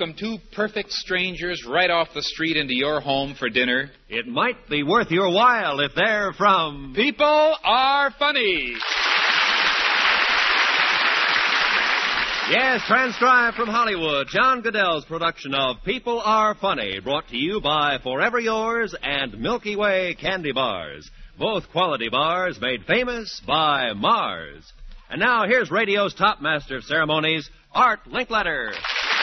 welcome two perfect strangers right off the street into your home for dinner? It might be worth your while if they're from... People Are Funny. Yes, transcribed from Hollywood, John Goodell's production of People Are Funny, brought to you by Forever Yours and Milky Way Candy Bars. Both quality bars made famous by Mars. And now, here's radio's top master of ceremonies, Art Linkletter.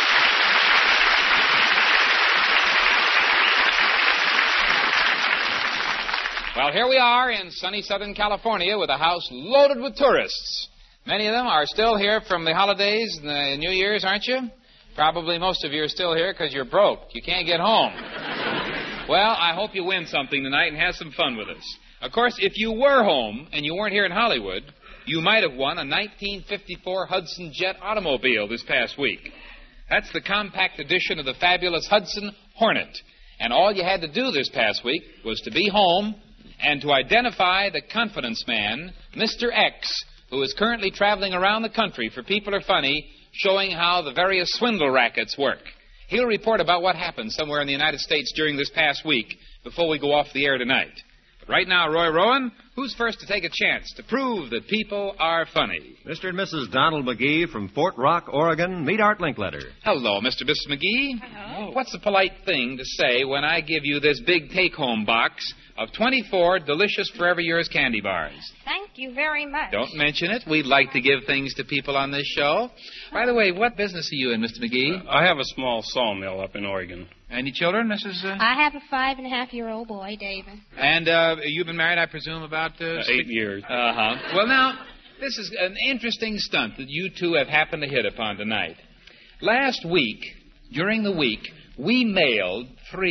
Well, here we are in sunny Southern California with a house loaded with tourists. Many of them are still here from the holidays and the New Year's, aren't you? Probably most of you are still here because you're broke. You can't get home. Well, I hope you win something tonight and have some fun with us. Of course, if you were home and you weren't here in Hollywood, you might have won a 1954 Hudson Jet automobile this past week. That's the compact edition of the fabulous Hudson Hornet. And all you had to do this past week was to be home and to identify the confidence man, Mr. X, who is currently traveling around the country for People Are Funny, showing how the various swindle rackets work. He'll report about what happened somewhere in the United States during this past week before we go off the air tonight. But right now, Roy Rowan, who's first to take a chance to prove that people are funny? Mr. and Mrs. Donald McGee from Fort Rock, Oregon. Meet Art Linkletter. Hello, Mr. and Mrs. McGee. Hello. What's the polite thing to say when I give you this big take-home box of 24 delicious Forever Yours candy bars? Thank you very much. Don't mention it. We'd like to give things to people on this show. By the way, what business are you in, Mr. McGee? I have a small sawmill up in Oregon. Any children, Mrs.? I have a 5.5-year-old boy, David. And you've been married, I presume, about... 8 years. Uh-huh. Well, now, this is an interesting stunt that you two have happened to hit upon tonight. Last week, during the week, we mailed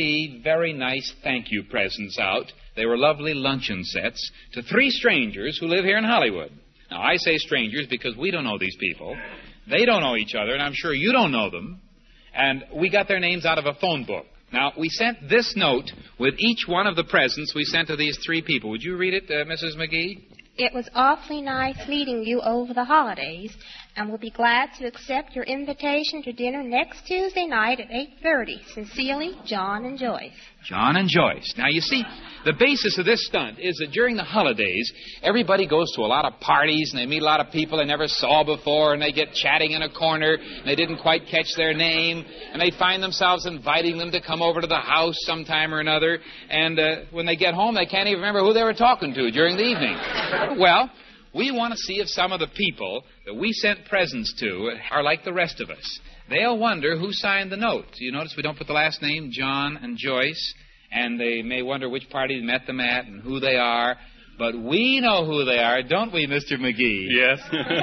3 very nice thank you presents out. They were lovely luncheon sets to 3 strangers who live here in Hollywood. Now, I say strangers because we don't know these people. They don't know each other, and I'm sure you don't know them. And we got their names out of a phone book. Now, we sent this note with each one of the presents we sent to these 3 people. Would you read it, Mrs. McGee? It was awfully nice meeting you over the holidays, and we'll be glad to accept your invitation to dinner next Tuesday night at 8:30. Sincerely, John and Joyce. John and Joyce. Now, you see, the basis of this stunt is that during the holidays, everybody goes to a lot of parties, and they meet a lot of people they never saw before, and they get chatting in a corner, and they didn't quite catch their name, and they find themselves inviting them to come over to the house sometime or another, and when they get home, they can't even remember who they were talking to during the evening. Well, we want to see if some of the people that we sent presents to are like the rest of us. They'll wonder who signed the note. You notice we don't put the last name, John and Joyce, and they may wonder which party they met them at and who they are. But we know who they are, don't we, Mr. McGee? Yes.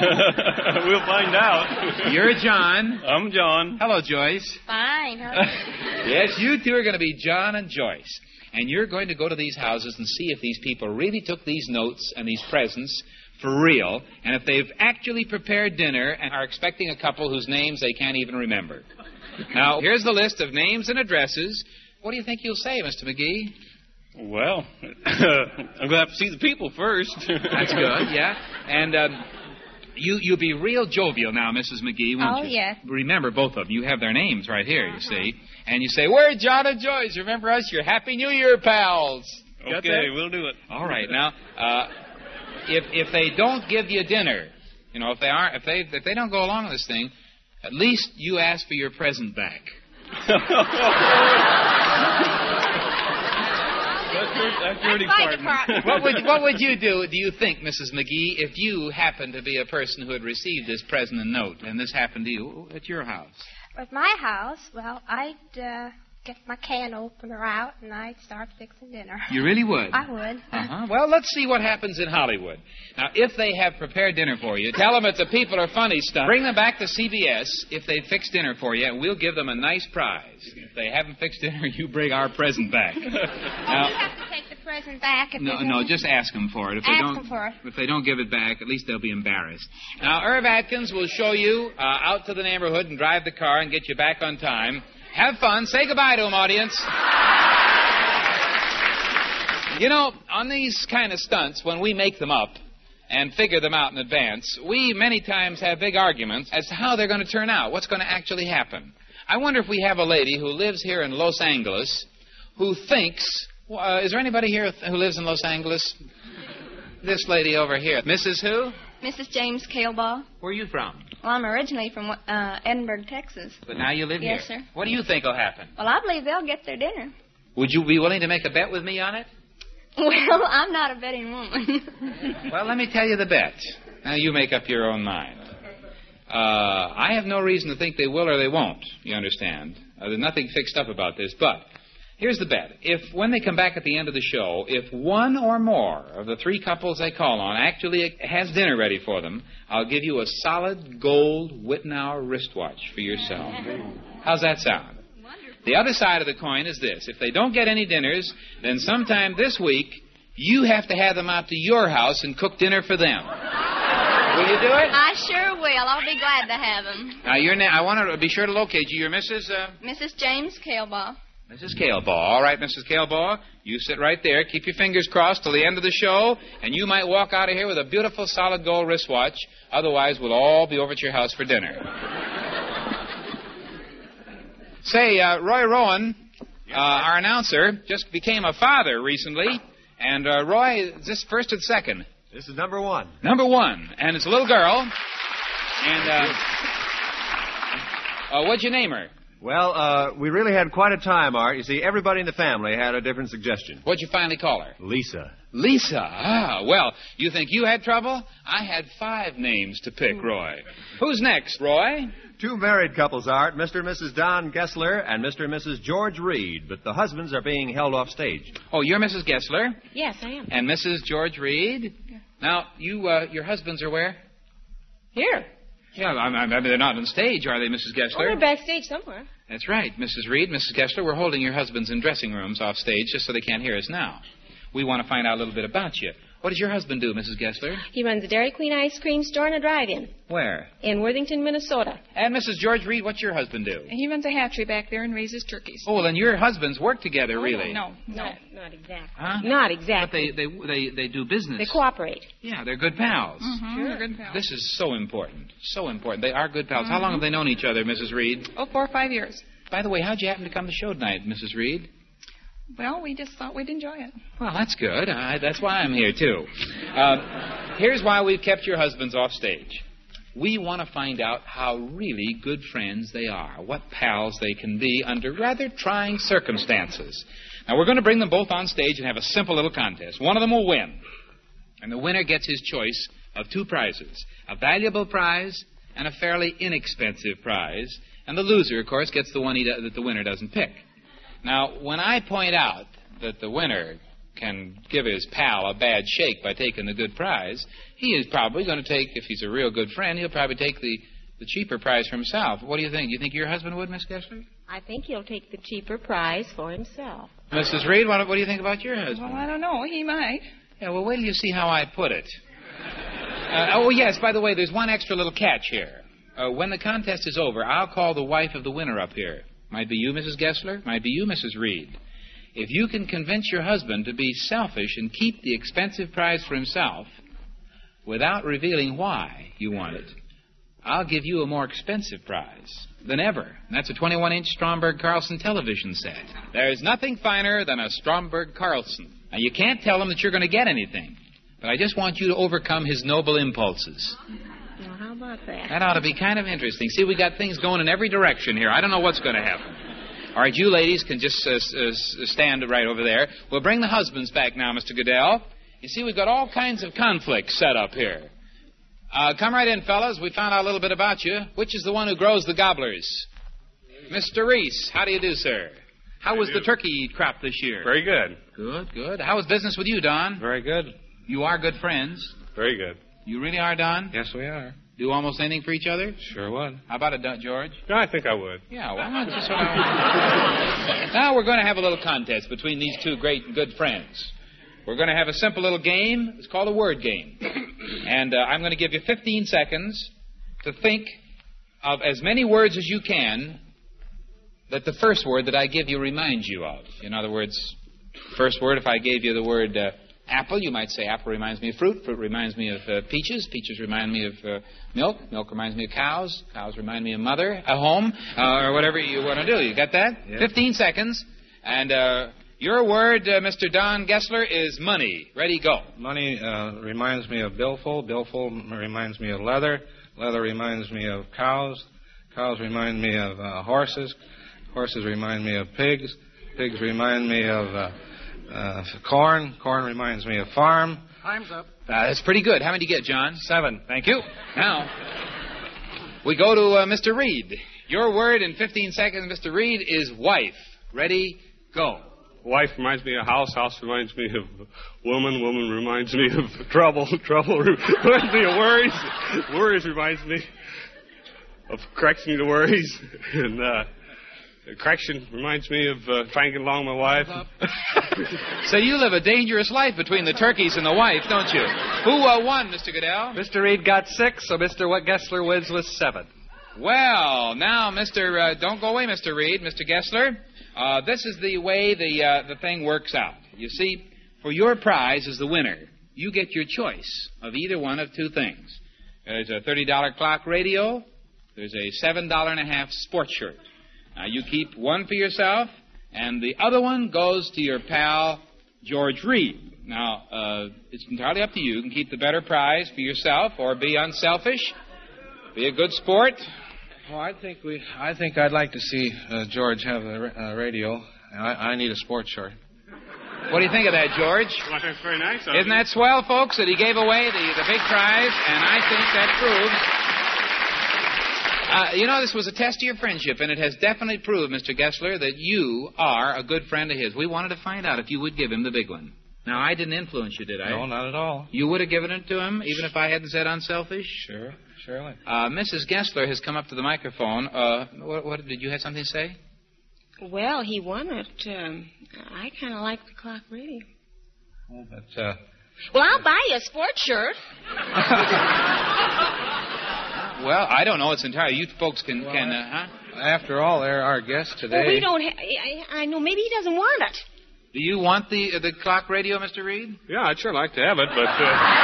We'll find out. You're John. I'm John. Hello, Joyce. Fine, huh? Yes, you two are going to be John and Joyce. And you're going to go to these houses and see if these people really took these notes and these presents for real, and if they've actually prepared dinner and are expecting a couple whose names they can't even remember. Now, here's the list of names and addresses. What do you think you'll say, Mr. McGee? Well, I'm going to have to see the people first. That's good, yeah. And you'll be real jovial now, Mrs. McGee, won't you? Oh, yes. Remember, both of them. You have their names right here, you see. And you say, we're John and Joyce. Remember us? You're Happy New Year, pals. Got Okay, that? we'll do it. All right. Now, if they don't give you dinner, you know, if they don't go along with this thing, at least you ask for your present back. That's your department. What would you do you think, Mrs. McGee, if you happened to be a person who had received this present and note, and this happened to you at your house? At my house, well, I'd get my can opener out, and I'd start fixing dinner. You really would? I would. Uh-huh. Well, let's see what happens in Hollywood. Now, if they have prepared dinner for you, tell them it's a People Are Funny stuff. Bring them back to CBS if they've fixed dinner for you, and we'll give them a nice prize. If they haven't fixed dinner, you bring our present back. You have to take the present back. If No, just ask them for it. If they don't give it back, at least they'll be embarrassed. Now, Irv Atkins will show you out to the neighborhood and drive the car and get you back on time. Have fun. Say goodbye to them, audience. You know, on these kind of stunts, when we make them up and figure them out in advance, we many times have big arguments as to how they're going to turn out, what's going to actually happen. I wonder if we have a lady who lives here in Los Angeles who thinks... is there anybody here who lives in Los Angeles? This lady over here. Mrs. who? Mrs. James Calebaugh. Where are you from? Well, I'm originally from Edinburgh, Texas. But now you live here. Yes, sir. What do you think will happen? Well, I believe they'll get their dinner. Would you be willing to make a bet with me on it? Well, I'm not a betting woman. Well, let me tell you the bet. Now you make up your own mind. I have no reason to think they will or they won't, you understand. There's nothing fixed up about this, but here's the bet. If, when they come back at the end of the show, if one or more of the three couples they call on actually has dinner ready for them, I'll give you a solid gold Wittenauer wristwatch for yourself. How's that sound? The other side of the coin is this. If they don't get any dinners, then sometime this week, you have to have them out to your house and cook dinner for them. Will you do it? I sure will. I'll be glad to have them. Now, I want to be sure to locate you. You're Mrs. Mrs. James Calebaugh. Mrs. Calebaugh. All right, Mrs. Calebaugh, you sit right there. Keep your fingers crossed till the end of the show, and you might walk out of here with a beautiful solid gold wristwatch. Otherwise, we'll all be over at your house for dinner. Say, Roy Rowan, our announcer, just became a father recently. And, Roy, is this first or second? This is number one. Number one. And it's a little girl. And, what'd you name her? Well, we really had quite a time, Art. You see, everybody in the family had a different suggestion. What'd you finally call her? Lisa. Lisa. Ah, well, you think you had trouble? I had 5 names to pick, Roy. Who's next, Roy? 2 married couples, Art, Mr. and Mrs. Don Gessler and Mr. and Mrs. George Reed, but the husbands are being held off stage. Oh, you're Mrs. Gessler? Yes, I am. And Mrs. George Reed? Yeah. Now, your husbands are where? Here. Yeah, I mean, they're not on stage, are they, Mrs. Gessler? Oh, they're backstage somewhere. That's right, Mrs. Reed, Mrs. Gessler. We're holding your husbands in dressing rooms off stage just so they can't hear us now. We want to find out a little bit about you. What does your husband do, Mrs. Gessler? He runs a Dairy Queen ice cream store and a drive-in. Where? In Worthington, Minnesota. And Mrs. George Reed, what's your husband do? He runs a hatchery back there and raises turkeys. Oh, well, then your husbands work together, really? No. Not exactly. Huh? Not exactly. But they do business. They cooperate. Yeah, they're good pals. Mm-hmm. Sure. They're good pals. This is so important. So important. They are good pals. Mm-hmm. How long have they known each other, Mrs. Reed? 4 or 5 years. By the way, how'd you happen to come to show tonight, Mrs. Reed? Well, we just thought we'd enjoy it. Well, that's good. That's why I'm here, too. Here's why we've kept your husbands off stage. We want to find out how really good friends they are, what pals they can be under rather trying circumstances. Now, we're going to bring them both on stage and have a simple little contest. One of them will win, and the winner gets his choice of 2 prizes, a valuable prize and a fairly inexpensive prize, and the loser, of course, gets the one that the winner doesn't pick. Now, when I point out that the winner can give his pal a bad shake by taking the good prize, he is probably going to take, if he's a real good friend, he'll probably take the cheaper prize for himself. What do you think? You think your husband would, Miss Gessler? I think he'll take the cheaper prize for himself. Mrs. Reed, what do you think about your husband? Well, I don't know. He might. Yeah, well, wait till you see how I put it. Oh, yes, by the way, there's one extra little catch here. When the contest is over, I'll call the wife of the winner up here. Might be you, Mrs. Gessler. Might be you, Mrs. Reed. If you can convince your husband to be selfish and keep the expensive prize for himself without revealing why you want it, I'll give you a more expensive prize than ever. And that's a 21-inch Stromberg Carlson television set. There's nothing finer than a Stromberg Carlson. Now, you can't tell him that you're going to get anything, but I just want you to overcome his noble impulses. Well, how about that? That ought to be kind of interesting. See, we got things going in every direction here. I don't know what's going to happen. All right, you ladies can just stand right over there. We'll bring the husbands back now, Mr. Goodell. You see, we've got all kinds of conflicts set up here. Come right in, fellas. We found out a little bit about you. Which is the one who grows the gobblers? Mr. Reese, how do you do, sir? How was the turkey crop this year? Very good. Good, good. How was business with you, Don? Very good. You are good friends. Very good. You really are, Don? Yes, we are. Do almost anything for each other? Sure would. How about it, George? No, I think I would. Yeah, well, just sort of... Now we're going to have a little contest between these 2 great and good friends. We're going to have a simple little game. It's called a word game. And I'm going to give you 15 seconds to think of as many words as you can that the first word that I give you reminds you of. In other words, first word, if I gave you the word apple, you might say apple reminds me of fruit. Fruit reminds me of peaches. Peaches remind me of milk. Milk reminds me of cows. Cows remind me of mother, a home, or whatever you want to do. You got that? Yeah. 15 seconds. And your word, Mr. Don Gessler, is money. Ready, go. Money reminds me of billfold. Billfold reminds me of leather. Leather reminds me of cows. Cows remind me of horses. Horses remind me of pigs. Pigs remind me of corn. Corn reminds me of farm. Time's up. That's pretty good. How many did you get, John? 7. Thank you. Now, we go to Mr. Reed. Your word in 15 seconds, Mr. Reed, is wife. Ready, go. Wife reminds me of house. House reminds me of woman. Woman reminds me of trouble. Trouble reminds me of worries. Worries reminds me of correcting the worries. And correction reminds me of trying to get along with my wife. So you live a dangerous life between the turkeys and the wife, don't you? Who won, Mr. Goodell? Mr. Reed got 6, so Mr. Gessler wins with 7. Well, now, don't go away, Mr. Reed, Mr. Gessler. This is the way the thing works out. You see, for your prize as the winner, you get your choice of either one of two things. There's a $30 clock radio. There's a $7.50 sports shirt. Now, you keep one for yourself, and the other one goes to your pal, George Reed. Now, it's entirely up to you. You can keep the better prize for yourself or be unselfish, be a good sport. Well, I think I'd like to see George have a radio. I need a sports shirt. What do you think of that, George? Well, that's very nice. Isn't that swell, folks, that he gave away the big prize? And I think that proves... this was a test of your friendship, and it has definitely proved, Mr. Gessler, that you are a good friend of his. We wanted to find out if you would give him the big one. Now, I didn't influence you, did I? No, not at all. You would have given it to him, even if I hadn't said unselfish? Sure, surely. Mrs. Gessler has come up to the microphone. What did you have something to say? Well, he won it. I kind of like the clock radio. Oh, but, Well, I'll buy you a sports shirt. Well, I don't know. It's entirely... You folks can huh? After all, they're our guests today. Well, we don't I know. Maybe he doesn't want it. Do you want the clock radio, Mr. Reed? Yeah, I'd sure like to have it, but...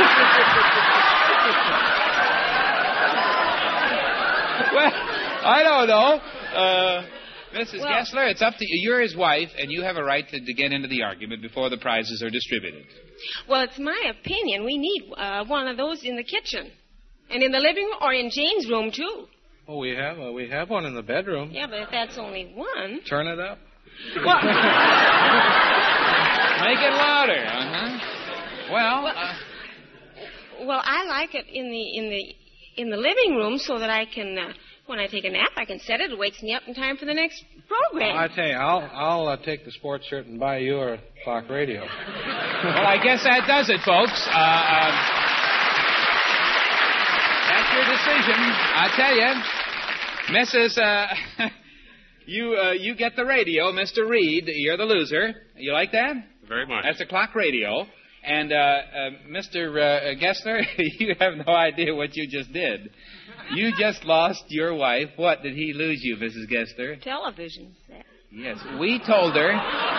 Well, I don't know. Mrs. Gessler, it's up to you. You're his wife, and you have a right to get into the argument before the prizes are distributed. Well, it's my opinion. We need one of those in the kitchen. And in the living room, or in Jane's room, too. Oh, we have one in the bedroom. Yeah, but if that's only one... Turn it up. Well... Make it louder. Well, I like it in the living room so that I can, when I take a nap, I can set it. It wakes me up in time for the next program. Well, I tell you, I'll take the sports shirt and buy you a clock radio. Well, I guess that does it, folks. That's your decision. I tell you, Mrs. You get the radio, Mr. Reed. You're the loser. You like that? Very much. That's a clock radio. And Mr. Gessler, you have no idea what you just did. You just lost your wife. What did he lose you, Mrs. Gessler? Television set. Yes, we told her.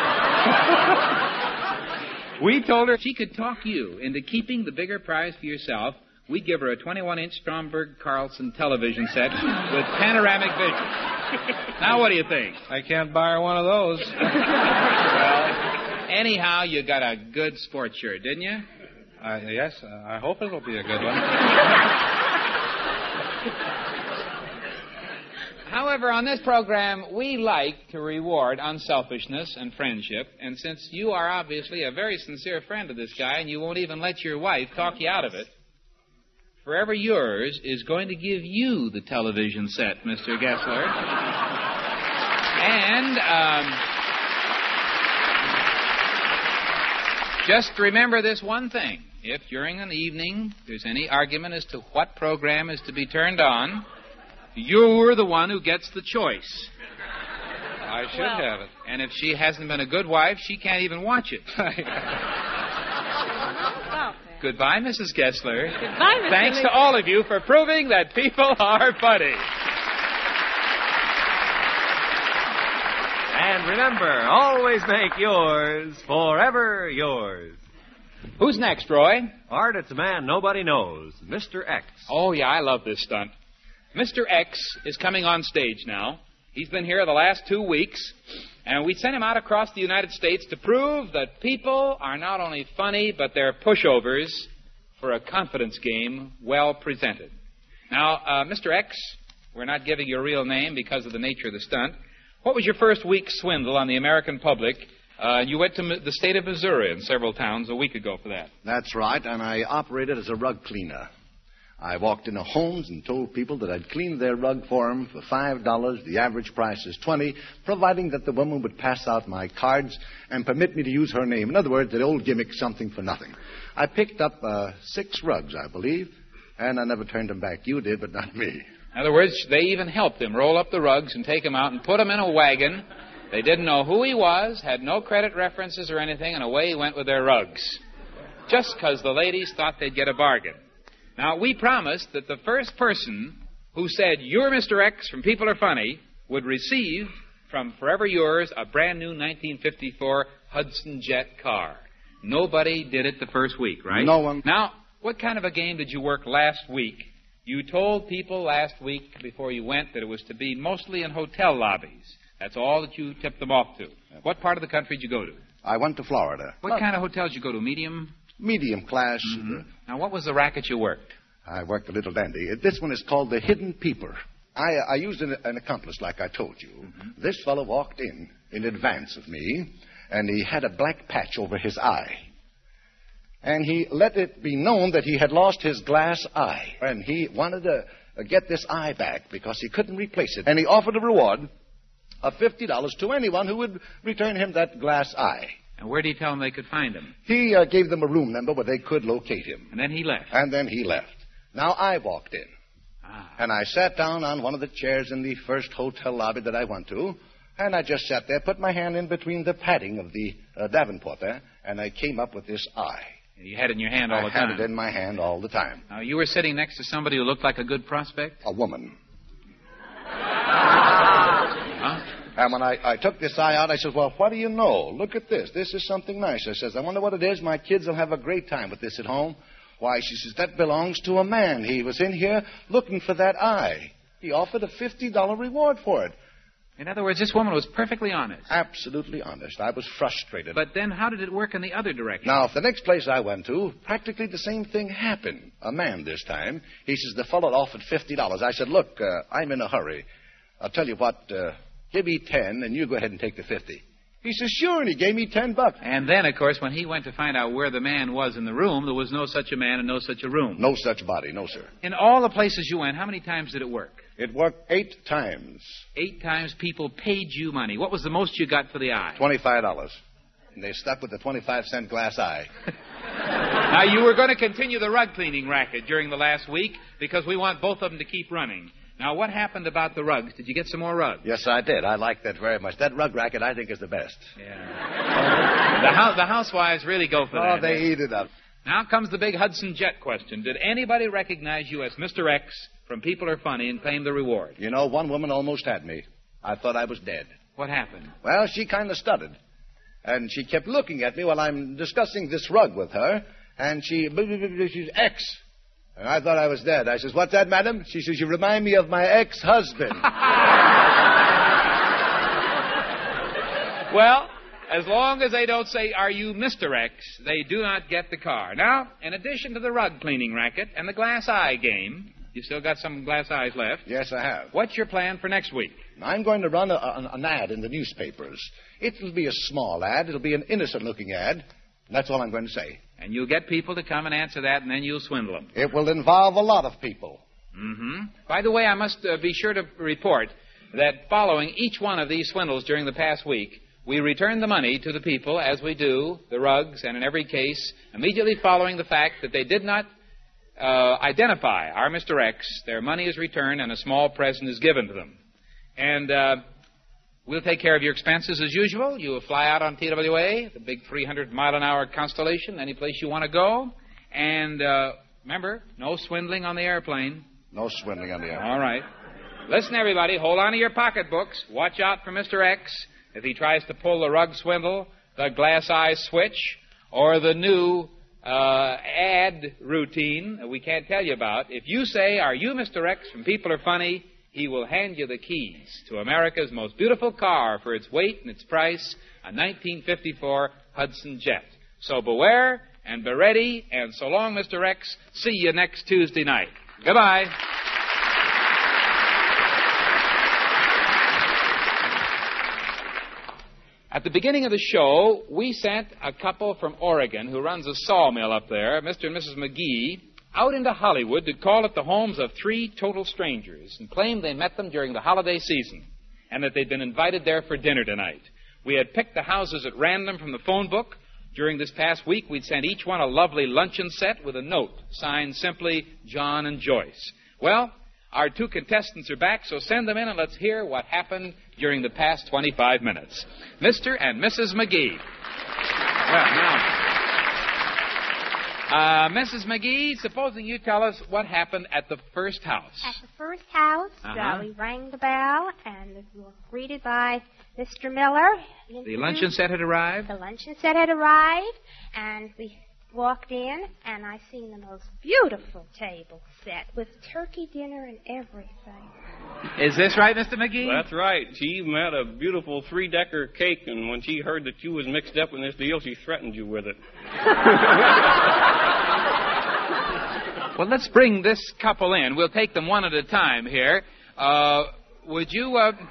We told her if she could talk you into keeping the bigger prize for yourself, we'd give her a 21-inch Stromberg Carlson television set with panoramic vision. Now, what do you think? I can't buy her one of those. Well, anyhow, you got a good sports shirt, didn't you? Yes, I hope it'll be a good one. However, on this program, we like to reward unselfishness and friendship, and since you are obviously a very sincere friend of this guy and you won't even let your wife talk you out of it, Forever Yours is going to give you the television set, Mr. Gessler. And just remember this one thing. If during an evening there's any argument as to what program is to be turned on, you're the one who gets the choice. I should have it. And if she hasn't been a good wife, she can't even watch it. Goodbye, Mrs. Gessler. Goodbye, Mr. Thanks to all of you for proving that people are funny. And remember, always make yours forever yours. Who's next, Roy? Art, it's a man nobody knows, Mr. X. Oh, yeah, I love this stunt. Mr. X is coming on stage now. He's been here the last 2 weeks, and we sent him out across the United States to prove that people are not only funny, but they're pushovers for a confidence game well presented. Now, Mr. X, we're not giving you a real name because of the nature of the stunt. What was your first week's swindle on the American public? You went to the state of Missouri in several towns a week ago for that. That's right, and I operated as a rug cleaner. I walked into homes and told people that I'd clean their rug for them for $5. The average price is $20, providing that the woman would pass out my cards and permit me to use her name. In other words, that old gimmick, something for nothing. I picked up 6 rugs, I believe, and I never turned them back. You did, but not me. In other words, they even helped him roll up the rugs and take him out and put him in a wagon. They didn't know who he was, had no credit references or anything, and away he went with their rugs. Just because the ladies thought they'd get a bargain. Now, we promised that the first person who said, "You're Mr. X from People Are Funny," would receive from Forever Yours a brand new 1954 Hudson Jet car. Nobody did it the first week, right? No one. Now, what kind of a game did you work last week? You told people last week before you went that it was to be mostly in hotel lobbies. That's all that you tipped them off to. What part of the country did you go to? I went to Florida. What kind of hotels did you go to? Medium? Medium class. Mm-hmm. Now, what was the racket you worked? I worked a little dandy. This one is called the Hidden Peeper. I used an accomplice, like I told you. Mm-hmm. This fellow walked in advance of me, and he had a black patch over his eye. And he let it be known that he had lost his glass eye. And he wanted to get this eye back because he couldn't replace it. And he offered a reward of $50 to anyone who would return him that glass eye. And where did he tell them they could find him? He gave them a room number where they could locate him. And then he left? And then he left. Now, I walked in. And I sat down on one of the chairs in the first hotel lobby that I went to. And I just sat there, put my hand in between the padding of the Davenport there, and I came up with this eye. You had it in your hand all the time? I had it in my hand all the time. Now, you were sitting next to somebody who looked like a good prospect? A woman. Huh? And when I took this eye out, I said, "Well, what do you know? Look at this. This is something nice." I says, "I wonder what it is. My kids will have a great time with this at home." "Why," she says, "that belongs to a man. He was in here looking for that eye. He offered a $50 reward for it." In other words, this woman was perfectly honest. Absolutely honest. I was frustrated. But then how did it work in the other direction? Now, the next place I went to, practically the same thing happened. A man this time. He says, the fellow offered $50. I said, "Look, I'm in a hurry. I'll tell you what, give me 10 and you go ahead and take the 50. He says, "Sure," and he gave me $10. And then, of course, when he went to find out where the man was in the room, there was no such a man and no such a room. No such body, no, sir. In all the places you went, how many times did it work? It worked 8 times. 8 times people paid you money. What was the most you got for the eye? $25. And they stuck with the 25-cent glass eye. Now, you were going to continue the rug cleaning racket during the last week because we want both of them to keep running. Now, what happened about the rugs? Did you get some more rugs? Yes, I did. I like that very much. That rug racket, I think, is the best. Yeah. The housewives really go for that. Oh, they eat it up. Now comes the big Hudson Jet question. Did anybody recognize you as Mr. X from People Are Funny and claim the reward? You know, one woman almost had me. I thought I was dead. What happened? Well, she kind of stuttered. And she kept looking at me while I'm discussing this rug with her. And she's X. And I thought I was dead. I says, "What's that, madam?" She says, "You remind me of my ex-husband." Well, as long as they don't say, "Are you Mr. X?" they do not get the car. Now, in addition to the rug cleaning racket and the glass eye game, you still got some glass eyes left. Yes, I have. What's your plan for next week? I'm going to run an ad in the newspapers. It'll be a small ad. It'll be an innocent-looking ad. That's all I'm going to say. And you'll get people to come and answer that, and then you'll swindle them. It will involve a lot of people. Mm-hmm. By the way, I must be sure to report that following each one of these swindles during the past week, we return the money to the people, as we do the rugs, and in every case, immediately following the fact that they did not identify our Mr. X, their money is returned and a small present is given to them. And we'll take care of your expenses as usual. You'll fly out on TWA, the big 300-mile-an-hour Constellation, any place you want to go. And remember, no swindling on the airplane. No swindling on the airplane. All right. Listen, everybody, hold on to your pocketbooks. Watch out for Mr. X if he tries to pull the rug swindle, the glass eye switch, or the new ad routine we can't tell you about. If you say, "Are you Mr. X from People Are Funny?" he will hand you the keys to America's most beautiful car for its weight and its price, a 1954 Hudson Jet. So beware and be ready, and so long, Mr. X. See you next Tuesday night. Goodbye. At the beginning of the show, we sent a couple from Oregon who runs a sawmill up there, Mr. and Mrs. McGee, out into Hollywood to call at the homes of 3 total strangers and claim they met them during the holiday season and that they'd been invited there for dinner tonight. We had picked the houses at random from the phone book. During this past week, we'd sent each one a lovely luncheon set with a note signed simply John and Joyce. Well, our 2 contestants are back, so send them in and let's hear what happened during the past 25 minutes. Mr. and Mrs. McGee. Well, now, Mrs. McGee, supposing you tell us what happened at the first house. At the first house, Uh-huh. we rang the bell, and we were greeted by Mr. Miller. The luncheon set had arrived? The luncheon set had arrived, and we walked in, and I seen the most beautiful table set with turkey dinner and everything. Is this right, Mr. McGee? That's right. She even had a beautiful 3-decker cake, and when she heard that you was mixed up in this deal, she threatened you with it. Well, let's bring this couple in. We'll take them one at a time here. Would you,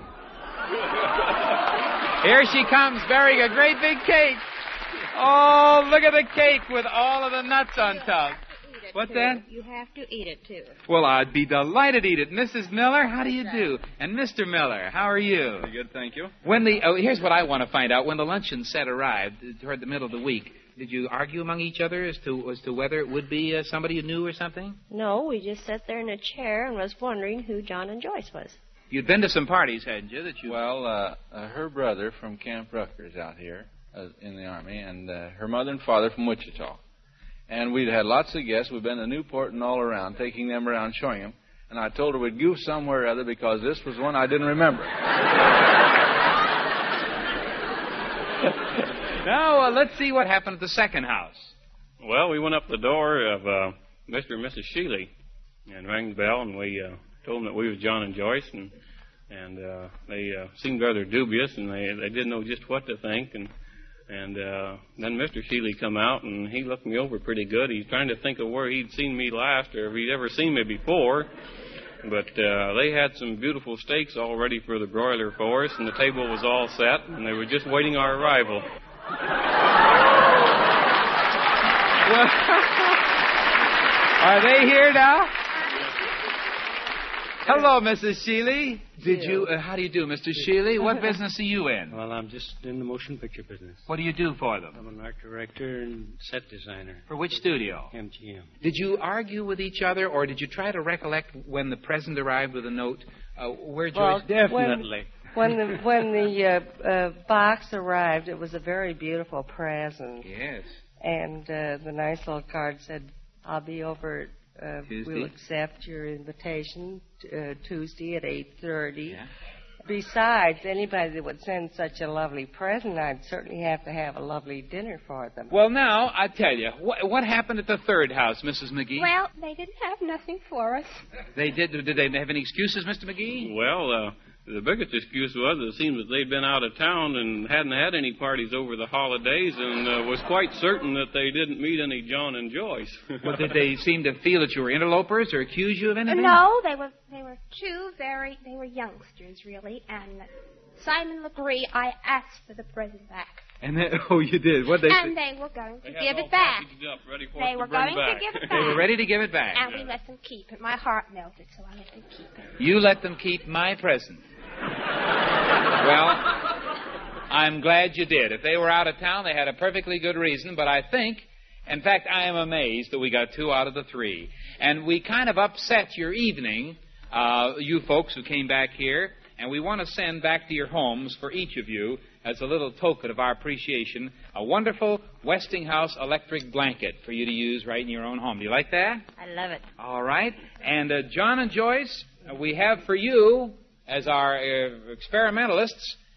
Here she comes bearing a great big cake. Oh, look at the cake with all of the nuts on top. What's that? You have to eat it, too. Well, I'd be delighted to eat it. Mrs. Miller, how do you do? And Mr. Miller, how are you? Pretty good, thank you. Here's what I want to find out. When the luncheon set arrived toward the middle of the week, did you argue among each other as to whether it would be somebody you knew or something? No, we just sat there in a chair and was wondering who John and Joyce was. You'd been to some parties, hadn't you? Well, her brother from Camp Rutgers out here in the Army, and her mother and father from Wichita. And we'd had lots of guests. We'd been to Newport and all around, taking them around, showing them. And I told her we'd goof somewhere or other because this was one I didn't remember. Now, let's see what happened at the second house. Well, we went up the door of Mr. and Mrs. Shealy and rang the bell, and we told them that we was John and Joyce, and they seemed rather dubious, and they didn't know just what to think. And then Mr. Shealy come out, and he looked me over pretty good. He's trying to think of where he'd seen me last or if he'd ever seen me before. But they had some beautiful steaks all ready for the broiler for us, and the table was all set, and they were just waiting our arrival. Well, are they here now? Hello, Mrs. Shealy. How do you do, Mr. Shealy? What business are you in? Well, I'm just in the motion picture business. What do you do for them? I'm an art director and set designer. For which studio? MGM. Did you argue with each other, or did you try to recollect when the present arrived with a note where Joyce... Definitely. When the box arrived, it was a very beautiful present. Yes. And the nice little card said, "I'll be over. Tuesday? We'll accept your invitation Tuesday at 8:30." Yeah. Besides, anybody that would send such a lovely present, I'd certainly have to have a lovely dinner for them. Well, now, I tell you, what happened at the third house, Mrs. McGee? Well, they didn't have nothing for us. They did. Did they have any excuses, Mr. McGee? Well, the biggest excuse was it seemed that they'd been out of town and hadn't had any parties over the holidays and was quite certain that they didn't meet any John and Joyce. Well, did they seem to feel that you were interlopers or accuse you of anything? No, they were they were youngsters, really, and Simon Legree, I asked for the present back. And then, oh, you did? What they And they were going to give it back. They were going to give it back. They were ready to give it back. And we let them keep it. My heart melted, so I let them keep it. You let them keep my present. Well, I'm glad you did. If they were out of town, they had a perfectly good reason, but I think, in fact, I am amazed that we got 2 out of the 3. And we kind of upset your evening, you folks who came back here, and we want to send back to your homes for each of you, as a little token of our appreciation, a wonderful Westinghouse electric blanket for you to use right in your own home. Do you like that? I love it. All right. And John and Joyce, we have for you, as our experimentalists,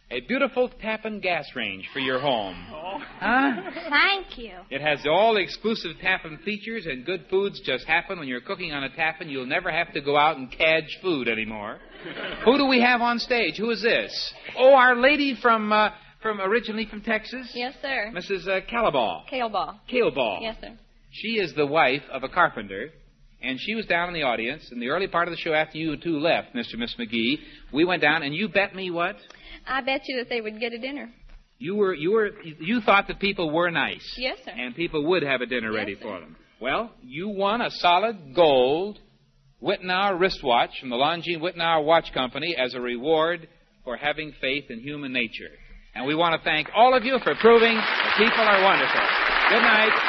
a beautiful Tappan gas range for your home. Thank you. It has all the exclusive Tappan features, and good foods just happen when you're cooking on a Tappan. You'll never have to go out and cadge food anymore. Who do we have on stage? Who is this? Oh, our lady from originally from Texas? Yes, sir. Mrs. Calabaugh. Calebaugh. Calebaugh. Yes, sir. She is the wife of a carpenter, and she was down in the audience in the early part of the show after you two left, Mr. and Miss McGee. We went down, and you bet me what? I bet you that they would get a dinner. You thought that people were nice. Yes, sir. And people would have a dinner Yes, ready sir. for them. Well, you won a solid gold Wittenauer wristwatch from the Longines Wittenauer Watch Company as a reward for having faith in human nature. And we want to thank all of you for proving that people are wonderful. Good night.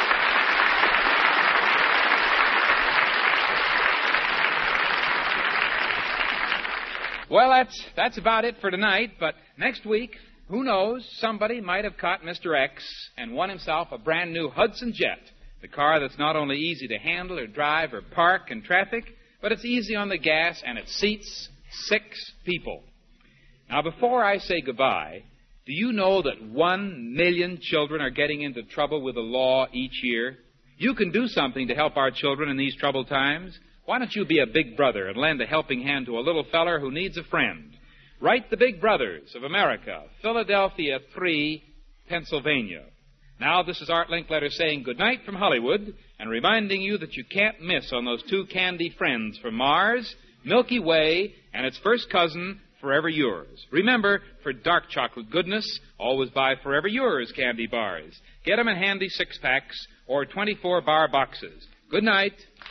Well, that's about it for tonight, but next week, who knows, somebody might have caught Mr. X and won himself a brand new Hudson Jet, the car that's not only easy to handle or drive or park in traffic, but it's easy on the gas and it seats 6 people. Now, before I say goodbye, do you know that 1 million children are getting into trouble with the law each year? You can do something to help our children in these troubled times. Why don't you be a big brother and lend a helping hand to a little feller who needs a friend? Write the Big Brothers of America, Philadelphia 3, Pennsylvania. Now, this is Art Linkletter saying goodnight from Hollywood and reminding you that you can't miss on those 2 candy friends from Mars, Milky Way, and its first cousin, Forever Yours. Remember, for dark chocolate goodness, always buy Forever Yours candy bars. Get them in handy 6-packs or 24-bar boxes. Good night.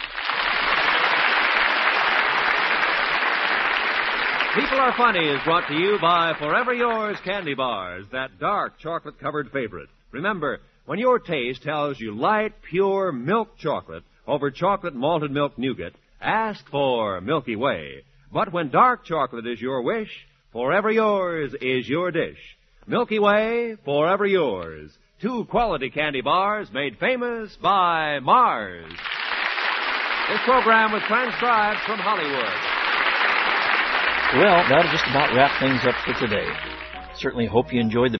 People Are Funny is brought to you by Forever Yours candy bars, that dark chocolate-covered favorite. Remember, when your taste tells you light, pure milk chocolate over chocolate malted milk nougat, ask for Milky Way. But when dark chocolate is your wish, Forever Yours is your dish. Milky Way, Forever Yours. 2 quality candy bars made famous by Mars. This program was transcribed from Hollywood. Well, that'll just about wrap things up for today. Certainly hope you enjoyed the